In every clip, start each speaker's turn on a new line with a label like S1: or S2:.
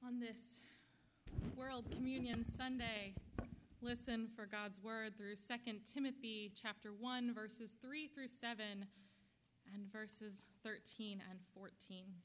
S1: On this World Communion Sunday, listen for God's word through 2 Timothy chapter 1, verses 3 through 7, and verses 13 and 14.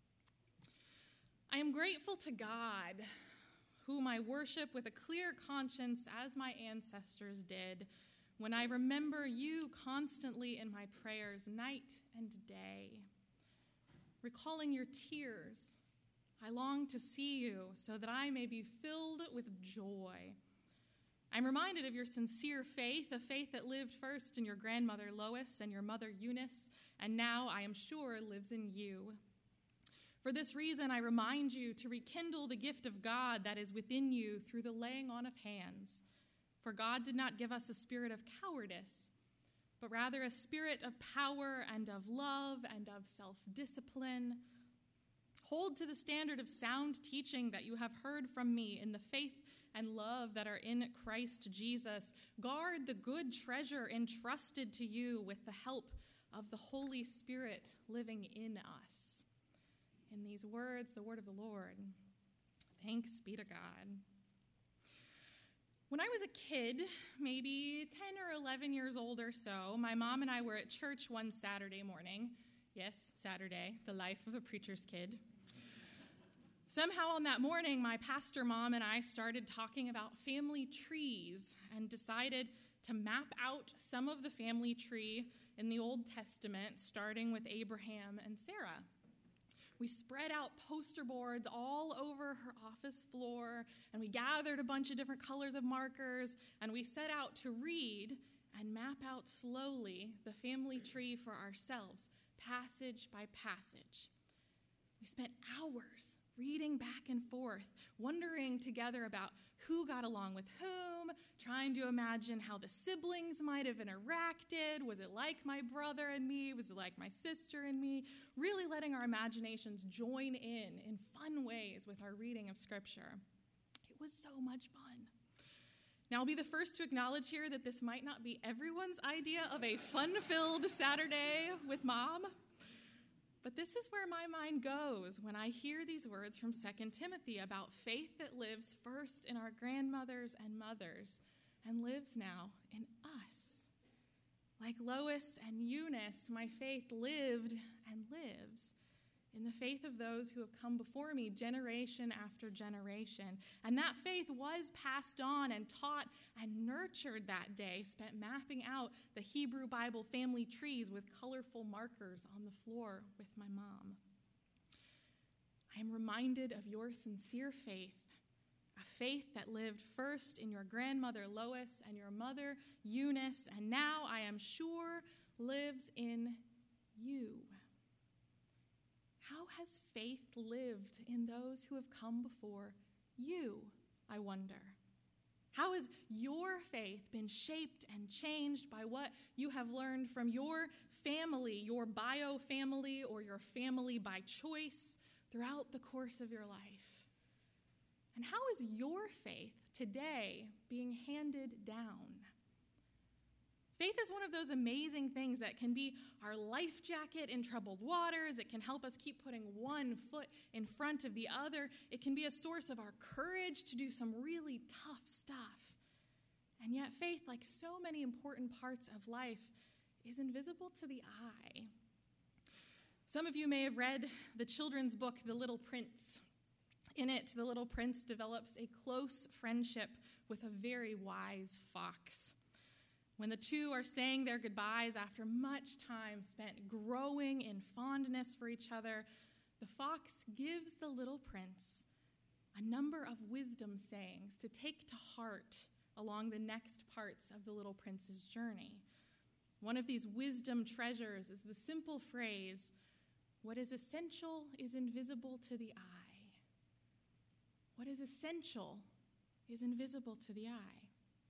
S1: I am grateful to God, whom I worship with a clear conscience as my ancestors did, when I remember you constantly in my prayers night and day. Recalling your tears, I long to see you so that I may be filled with joy. I'm reminded of your sincere faith, a faith that lived first in your grandmother Lois and your mother Eunice, and now, I am sure, lives in you. For this reason, I remind you to rekindle the gift of God that is within you through the laying on of hands. For God did not give us a spirit of cowardice, but rather a spirit of power and of love and of self-discipline. Hold to the standard of sound teaching that you have heard from me in the faith and love that are in Christ Jesus. Guard the good treasure entrusted to you with the help of the Holy Spirit living in us. In these words, the word of the Lord. Thanks be to God. When I was a kid, maybe 10 or 11 years old or so, my mom and I were at church one Saturday morning. Yes, Saturday, the life of a preacher's kid. Somehow on that morning, my pastor mom and I started talking about family trees and decided to map out some of the family tree in the Old Testament, starting with Abraham and Sarah. We spread out poster boards all over her office floor, and we gathered a bunch of different colors of markers, and we set out to read and map out slowly the family tree for ourselves, passage by passage. We spent hours reading back and forth, wondering together about who got along with whom, trying to imagine how the siblings might have interacted. Was it like my brother and me? Was it like my sister and me? Really letting our imaginations join in fun ways with our reading of Scripture. It was so much fun. Now, I'll be the first to acknowledge here that this might not be everyone's idea of a fun-filled Saturday with Mom. But this is where my mind goes when I hear these words from 2 Timothy about faith that lives first in our grandmothers and mothers and lives now in us. Like Lois and Eunice, my faith lived and lives in the faith of those who have come before me generation after generation. And that faith was passed on and taught and nurtured that day, spent mapping out the Hebrew Bible family trees with colorful markers on the floor with my mom. I am reminded of your sincere faith, a faith that lived first in your grandmother Lois and your mother Eunice, and now I am sure lives in you. How has faith lived in those who have come before you, I wonder? How has your faith been shaped and changed by what you have learned from your family, your bio family, or your family by choice throughout the course of your life? And how is your faith today being handed down? Faith is one of those amazing things that can be our life jacket in troubled waters. It can help us keep putting one foot in front of the other. It can be a source of our courage to do some really tough stuff. And yet faith, like so many important parts of life, is invisible to the eye. Some of you may have read the children's book, The Little Prince. In it, the little prince develops a close friendship with a very wise fox. When the two are saying their goodbyes after much time spent growing in fondness for each other, the fox gives the little prince a number of wisdom sayings to take to heart along the next parts of the little prince's journey. One of these wisdom treasures is the simple phrase, "What is essential is invisible to the eye." What is essential is invisible to the eye.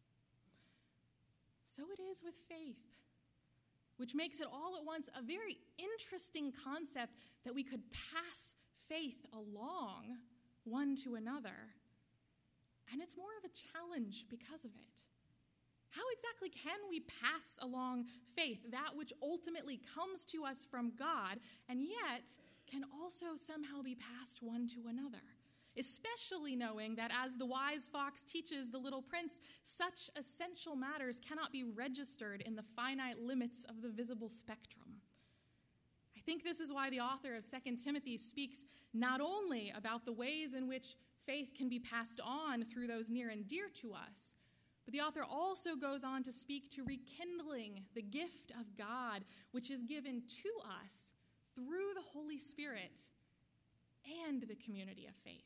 S1: So it is with faith, which makes it all at once a very interesting concept that we could pass faith along one to another. And it's more of a challenge because of it. How exactly can we pass along faith, that which ultimately comes to us from God, and yet can also somehow be passed one to another? especially knowing that as the wise fox teaches the little prince, such essential matters cannot be registered in the finite limits of the visible spectrum. I think this is why the author of 2 Timothy speaks not only about the ways in which faith can be passed on through those near and dear to us, but the author also goes on to speak to rekindling the gift of God, which is given to us through the Holy Spirit and the community of faith.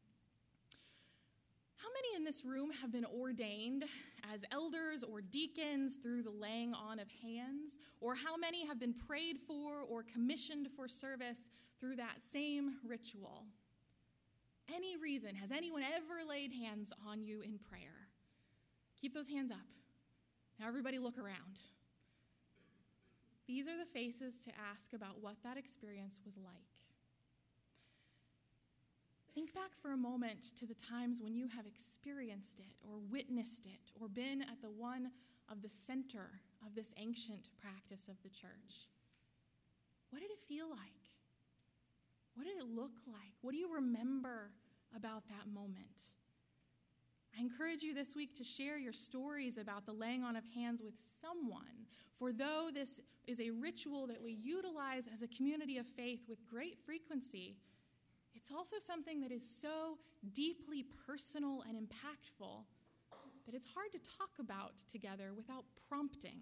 S1: How many in this room have been ordained as elders or deacons through the laying on of hands? Or how many have been prayed for or commissioned for service through that same ritual? Any reason, has anyone ever laid hands on you in prayer? Keep those hands up. Now everybody look around. These are the faces to ask about what that experience was like. Think back for a moment to the times when you have experienced it or witnessed it or been at the one of the center of this ancient practice of the church. What did it feel like? What did it look like? What do you remember about that moment? I encourage you this week to share your stories about the laying on of hands with someone, for though this is a ritual that we utilize as a community of faith with great frequency, it's also something that is so deeply personal and impactful that it's hard to talk about together without prompting.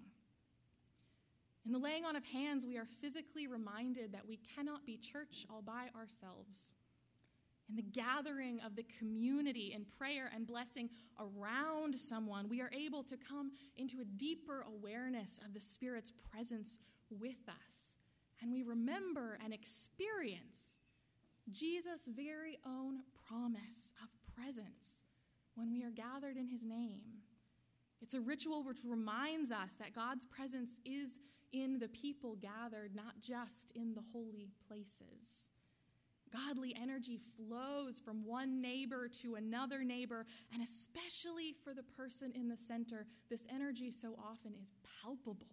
S1: In the laying on of hands, we are physically reminded that we cannot be church all by ourselves. In the gathering of the community in prayer and blessing around someone, we are able to come into a deeper awareness of the Spirit's presence with us. And we remember and experience Jesus' very own promise of presence when we are gathered in his name. It's a ritual which reminds us that God's presence is in the people gathered, not just in the holy places. Godly energy flows from one neighbor to another neighbor, and especially for the person in the center, this energy so often is palpable.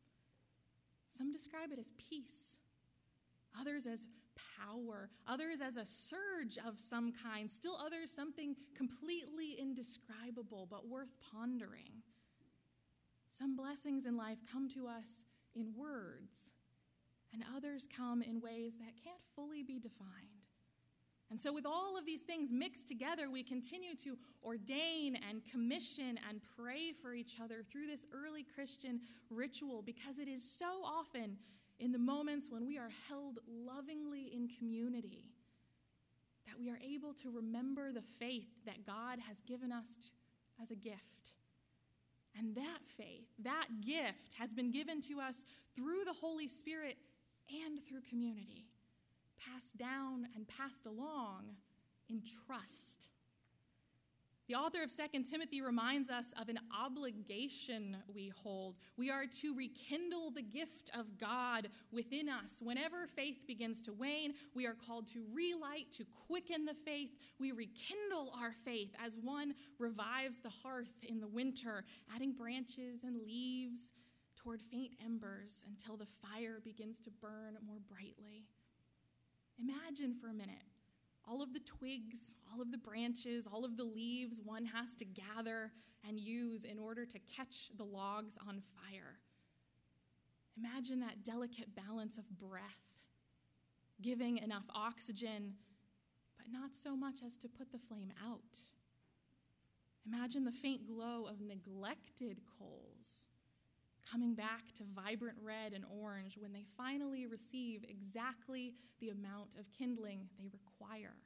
S1: Some describe it as peace, others as power, others as a surge of some kind, still others something completely indescribable but worth pondering. Some blessings in life come to us in words, and others come in ways that can't fully be defined. And so with all of these things mixed together, we continue to ordain and commission and pray for each other through this early Christian ritual, because it is so often in the moments when we are held lovingly in community that we are able to remember the faith that God has given us as a gift. And that faith, that gift, has been given to us through the Holy Spirit and through community, passed down and passed along in trust. The author of 2 Timothy reminds us of an obligation we hold. We are to rekindle the gift of God within us. Whenever faith begins to wane, we are called to relight, to quicken the faith. We rekindle our faith as one revives the hearth in the winter, adding branches and leaves toward faint embers until the fire begins to burn more brightly. Imagine for a minute all of the twigs, all of the branches, all of the leaves one has to gather and use in order to catch the logs on fire. Imagine that delicate balance of breath, giving enough oxygen, but not so much as to put the flame out. Imagine the faint glow of neglected coals coming back to vibrant red and orange when they finally receive exactly the amount of kindling they require.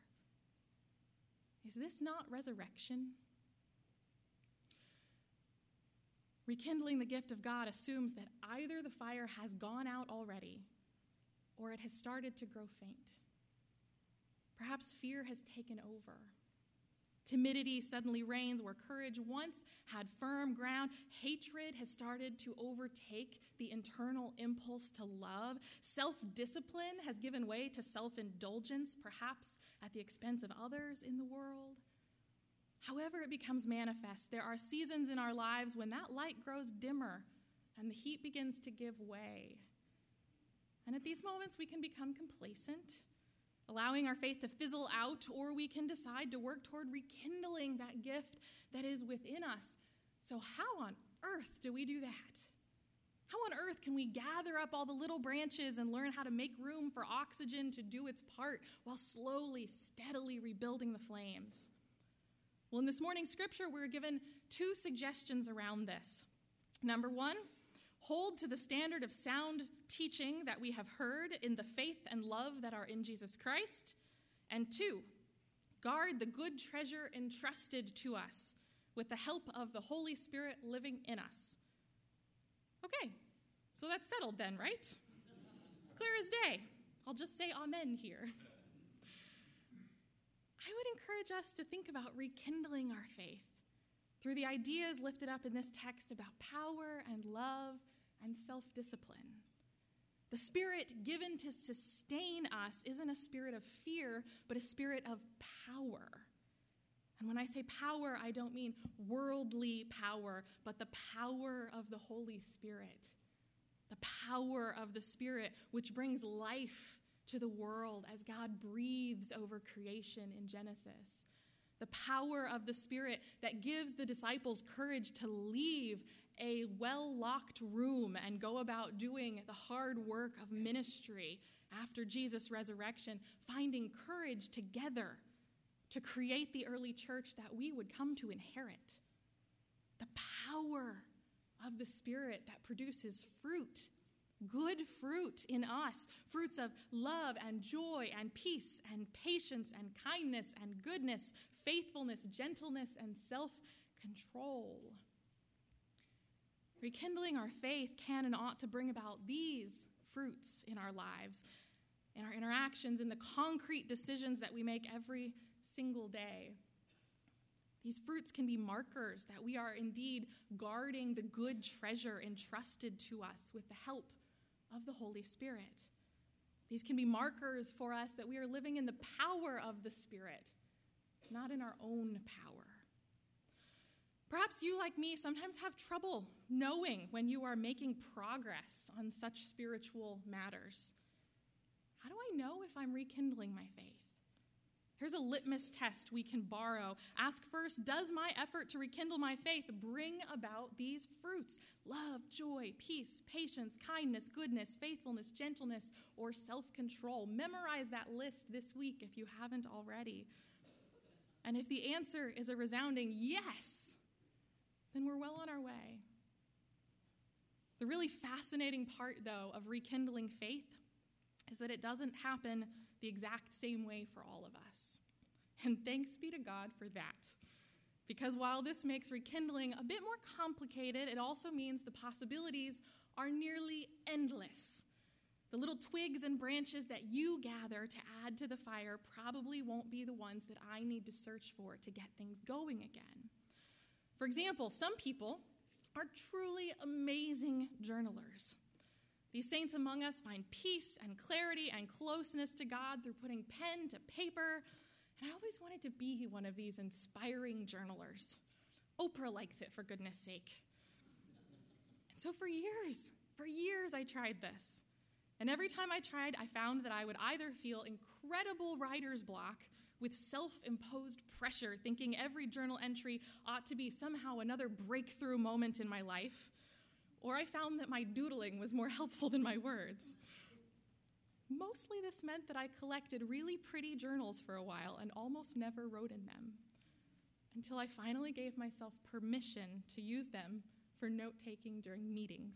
S1: Is this not resurrection? Rekindling the gift of God assumes that either the fire has gone out already or it has started to grow faint. Perhaps fear has taken over. Timidity suddenly reigns where courage once had firm ground. Hatred has started to overtake the internal impulse to love. Self-discipline has given way to self-indulgence, perhaps at the expense of others in the world. However it becomes manifest, there are seasons in our lives when that light grows dimmer and the heat begins to give way. And at these moments, we can become complacent, allowing our faith to fizzle out, or we can decide to work toward rekindling that gift that is within us. So how on earth do we do that? How on earth can we gather up all the little branches and learn how to make room for oxygen to do its part while slowly, steadily rebuilding the flames? Well, in this morning's scripture, we're given 2 suggestions around this. Number 1, hold to the standard of sound teaching that we have heard in the faith and love that are in Jesus Christ. And 2, guard the good treasure entrusted to us with the help of the Holy Spirit living in us. Okay, so that's settled then, right? Clear as day. I'll just say amen here. I would encourage us to think about rekindling our faith through the ideas lifted up in this text about power and love and self-discipline. The spirit given to sustain us isn't a spirit of fear, but a spirit of power. And when I say power, I don't mean worldly power, but the power of the Holy Spirit. The power of the Spirit which brings life to the world as God breathes over creation in Genesis. The power of the Spirit that gives the disciples courage to leave a well-locked room and go about doing the hard work of ministry after Jesus' resurrection, finding courage together to create the early church that we would come to inherit. The power of the Spirit that produces fruit, good fruit in us, fruits of love and joy and peace and patience and kindness and goodness, faithfulness, gentleness, and self-control. Rekindling our faith can and ought to bring about these fruits in our lives, in our interactions, in the concrete decisions that we make every single day. These fruits can be markers that we are indeed guarding the good treasure entrusted to us with the help of the Holy Spirit. These can be markers for us that we are living in the power of the Spirit, not in our own power. Perhaps you, like me, sometimes have trouble knowing when you are making progress on such spiritual matters. How do I know if I'm rekindling my faith? Here's a litmus test we can borrow. Ask first, does my effort to rekindle my faith bring about these fruits? Love, joy, peace, patience, kindness, goodness, faithfulness, gentleness, or self-control. Memorize that list this week if you haven't already. And if the answer is a resounding yes, then we're well on our way. The really fascinating part, though, of rekindling faith is that it doesn't happen the exact same way for all of us. And thanks be to God for that. Because while this makes rekindling a bit more complicated, it also means the possibilities are nearly endless. The little twigs and branches that you gather to add to the fire probably won't be the ones that I need to search for to get things going again. For example, some people are truly amazing journalers. These saints among us find peace and clarity and closeness to God through putting pen to paper. And I always wanted to be one of these inspiring journalers. Oprah likes it, for goodness sake. And so for years I tried this. And every time I tried, I found that I would either feel incredible writer's block with self-imposed pressure, thinking every journal entry ought to be somehow another breakthrough moment in my life, or I found that my doodling was more helpful than my words. Mostly this meant that I collected really pretty journals for a while and almost never wrote in them, until I finally gave myself permission to use them for note-taking during meetings.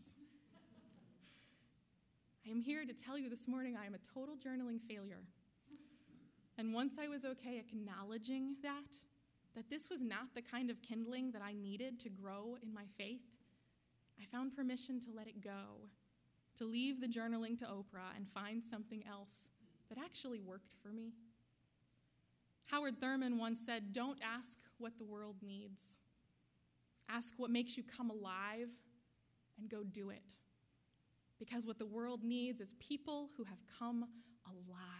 S1: I am here to tell you this morning I am a total journaling failure. And once I was okay acknowledging that this was not the kind of kindling that I needed to grow in my faith, I found permission to let it go, to leave the journaling to Oprah and find something else that actually worked for me. Howard Thurman once said, "Don't ask what the world needs. Ask what makes you come alive and go do it. Because what the world needs is people who have come alive."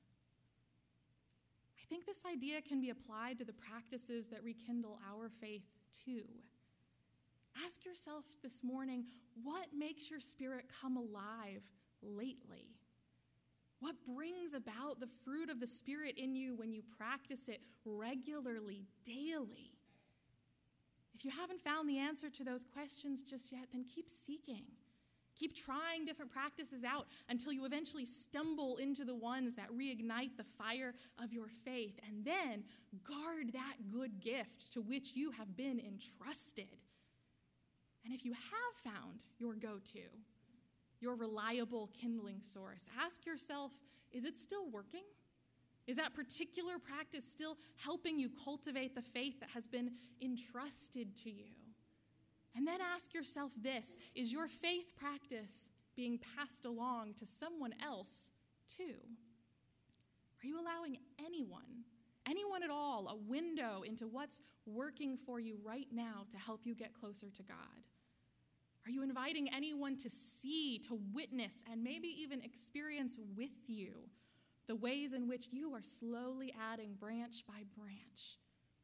S1: I think this idea can be applied to the practices that rekindle our faith too. Ask yourself this morning, what makes your spirit come alive lately? What brings about the fruit of the Spirit in you when you practice it regularly, daily? If you haven't found the answer to those questions just yet, then keep seeking. Keep trying different practices out until you eventually stumble into the ones that reignite the fire of your faith. And then guard that good gift to which you have been entrusted. And if you have found your go-to, your reliable kindling source, ask yourself, is it still working? Is that particular practice still helping you cultivate the faith that has been entrusted to you? And then ask yourself this, is your faith practice being passed along to someone else too? Are you allowing anyone at all, a window into what's working for you right now to help you get closer to God? Are you inviting anyone to see, to witness, and maybe even experience with you the ways in which you are slowly adding branch by branch?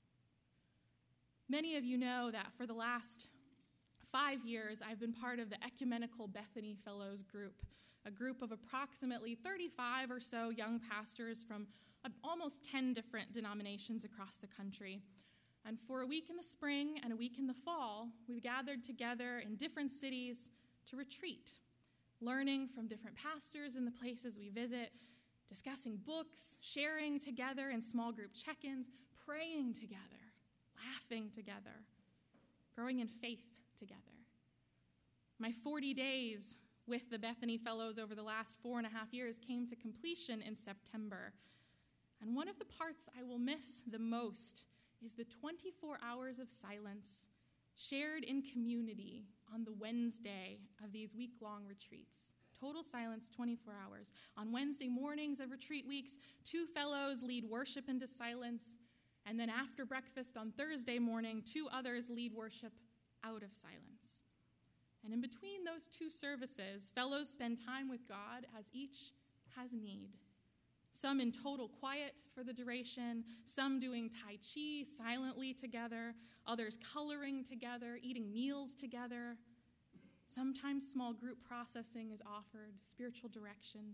S1: Many of you know that for the last 5 years, I've been part of the Ecumenical Bethany Fellows group, a group of approximately 35 or so young pastors from almost 10 different denominations across the country. And for a week in the spring and a week in the fall, we gathered together in different cities to retreat, learning from different pastors in the places we visit, discussing books, sharing together in small group check-ins, praying together, laughing together, growing in faith together. My 40 days with the Bethany Fellows over the last 4.5 years came to completion in September. And one of the parts I will miss the most is the 24 hours of silence shared in community on the Wednesday of these week-long retreats. Total silence, 24 hours. On Wednesday mornings of retreat weeks, 2 fellows lead worship into silence, and then after breakfast on Thursday morning, 2 others lead worship out of silence. And in between those 2 services, fellows spend time with God as each has need. Some in total quiet for the duration, some doing Tai Chi silently together, others coloring together, eating meals together. Sometimes small group processing is offered, spiritual direction.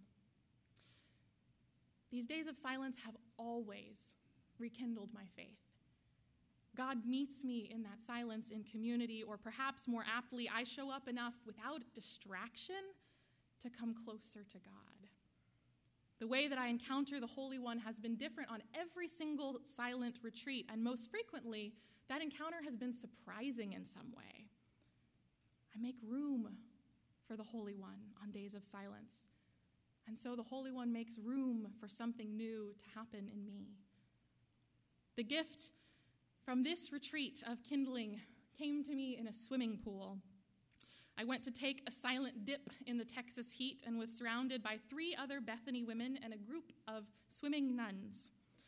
S1: These days of silence have always rekindled my faith. God meets me in that silence in community, or perhaps more aptly, I show up enough without distraction to come closer to God. The way that I encounter the Holy One has been different on every single silent retreat, and most frequently, that encounter has been surprising in some way. I make room for the Holy One on days of silence, and so the Holy One makes room for something new to happen in me. The gift from this retreat of kindling came to me in a swimming pool. I went to take a silent dip in the Texas heat and was surrounded by 3 other Bethany women and a group of swimming nuns.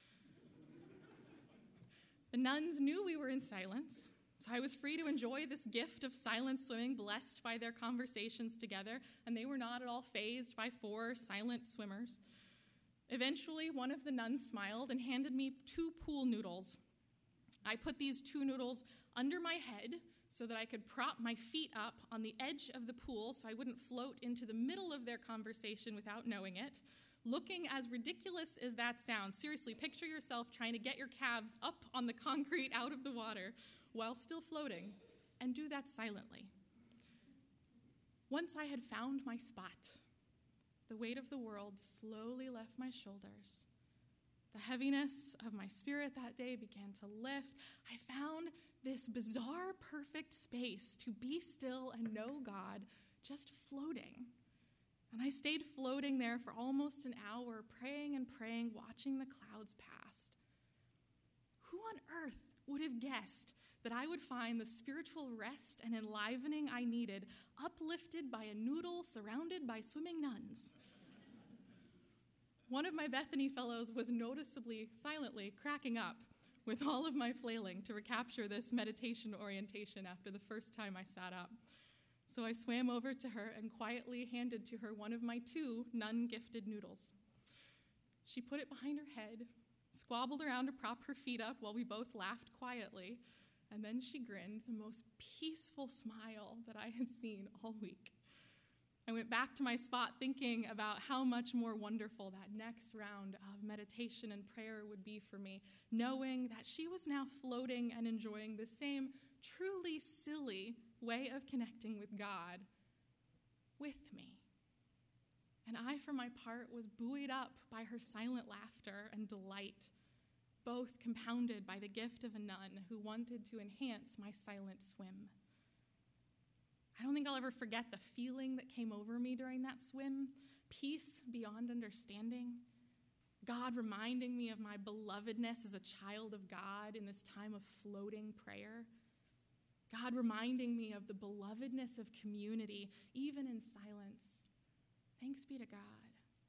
S1: The nuns knew we were in silence, so I was free to enjoy this gift of silent swimming, blessed by their conversations together, and they were not at all fazed by 4 silent swimmers. Eventually, one of the nuns smiled and handed me 2 pool noodles. I put these 2 noodles under my head so that I could prop my feet up on the edge of the pool so I wouldn't float into the middle of their conversation without knowing it, looking as ridiculous as that sounds. Seriously, picture yourself trying to get your calves up on the concrete out of the water while still floating, and do that silently. Once I had found my spot, the weight of the world slowly left my shoulders. The heaviness of my spirit that day began to lift. I found this bizarre, perfect space to be still and know God, just floating. And I stayed floating there for almost an hour, praying and praying, watching the clouds pass. Who on earth would have guessed that I would find the spiritual rest and enlivening I needed, uplifted by a noodle surrounded by swimming nuns? One of my Bethany fellows was noticeably, silently cracking up with all of my flailing to recapture this meditation orientation after the first time I sat up. So I swam over to her and quietly handed to her one of my 2 nun-gifted noodles. She put it behind her head, squabbled around to prop her feet up while we both laughed quietly, and then she grinned the most peaceful smile that I had seen all week. I went back to my spot thinking about how much more wonderful that next round of meditation and prayer would be for me, knowing that she was now floating and enjoying the same truly silly way of connecting with God with me. And I, for my part, was buoyed up by her silent laughter and delight, both compounded by the gift of a nun who wanted to enhance my silent swim. I don't think I'll ever forget the feeling that came over me during that swim, peace beyond understanding, God reminding me of my belovedness as a child of God in this time of floating prayer, God reminding me of the belovedness of community, even in silence. Thanks be to God.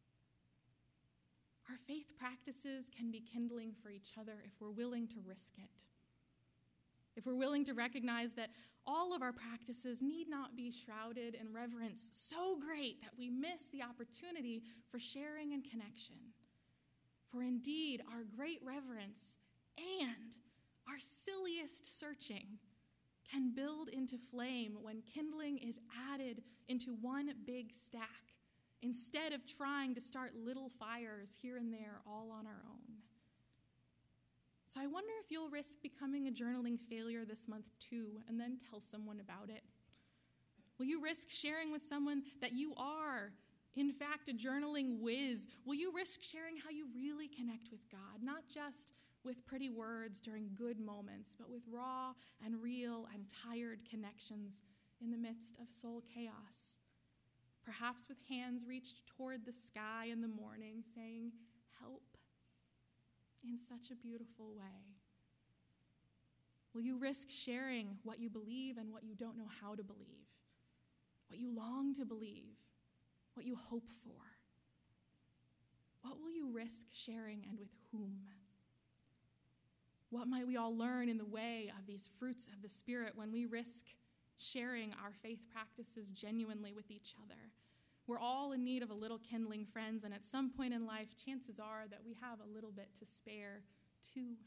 S1: Our faith practices can be kindling for each other if we're willing to risk it. If we're willing to recognize that all of our practices need not be shrouded in reverence so great that we miss the opportunity for sharing and connection. For indeed, our great reverence and our silliest searching can build into flame when kindling is added into one big stack, instead of trying to start little fires here and there all on our own. So I wonder if you'll risk becoming a journaling failure this month too, and then tell someone about it. Will you risk sharing with someone that you are, in fact, a journaling whiz? Will you risk sharing how you really connect with God, not just with pretty words during good moments, but with raw and real and tired connections in the midst of soul chaos? Perhaps with hands reached toward the sky in the morning, saying, "Help," in such a beautiful way. Will you risk sharing what you believe and what you don't know how to believe, what you long to believe, what you hope for? What will you risk sharing and with whom? What might we all learn in the way of these fruits of the Spirit when we risk sharing our faith practices genuinely with each other? We're all in need of a little kindling, friends, and at some point in life, chances are that we have a little bit to spare, too.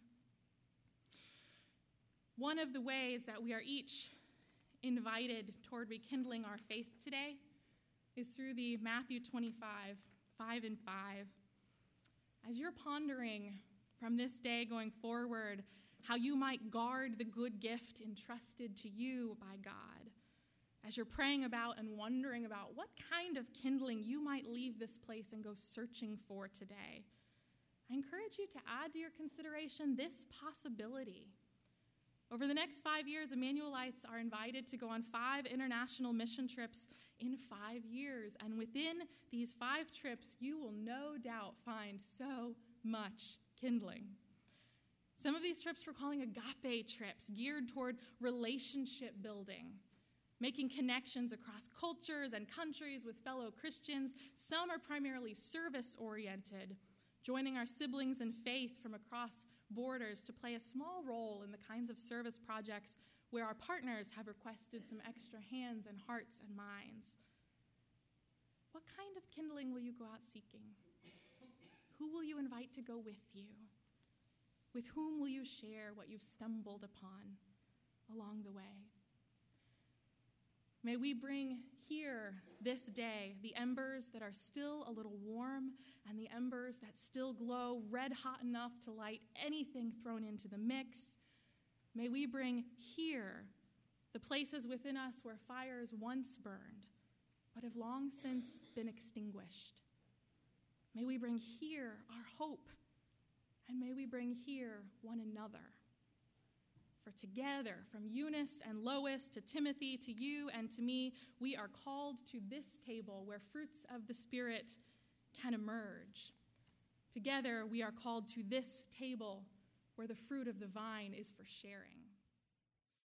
S1: One of the ways that we are each invited toward rekindling our faith today is through the Matthew 25, 5 and 5. As you're pondering from this day going forward how you might guard the good gift entrusted to you by God, as you're praying about and wondering about what kind of kindling you might leave this place and go searching for today, I encourage you to add to your consideration this possibility. Over the next 5 years, Emmanuelites are invited to go on 5 international mission trips in 5 years. And within these 5 trips, you will no doubt find so much kindling. Some of these trips we're calling agape trips, geared toward relationship building, making connections across cultures and countries with fellow Christians. Some are primarily service-oriented, joining our siblings in faith from across borders to play a small role in the kinds of service projects where our partners have requested some extra hands and hearts and minds. What kind of kindling will you go out seeking? Who will you invite to go with you? With whom will you share what you've stumbled upon along the way? May we bring here this day the embers that are still a little warm and the embers that still glow red hot enough to light anything thrown into the mix. May we bring here the places within us where fires once burned but have long since been extinguished. May we bring here our hope, and may we bring here one another. For together, from Eunice and Lois to Timothy to you and to me, we are called to this table where fruits of the Spirit can emerge. Together, we are called to this table where the fruit of the vine is for sharing.